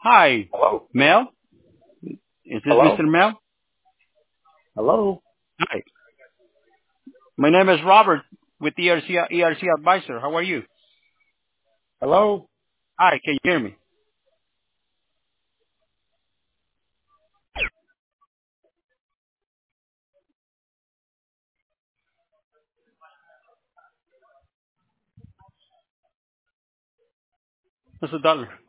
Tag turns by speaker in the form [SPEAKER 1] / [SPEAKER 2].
[SPEAKER 1] Hi,
[SPEAKER 2] Hello?
[SPEAKER 1] Mel. Is this
[SPEAKER 2] Hello?
[SPEAKER 1] Mr. Mel?
[SPEAKER 2] Hello?
[SPEAKER 1] Hi. My name is Robert with ERC Advisor. How are you?
[SPEAKER 2] Hello?
[SPEAKER 1] Hi, can you hear me? What's the dollar?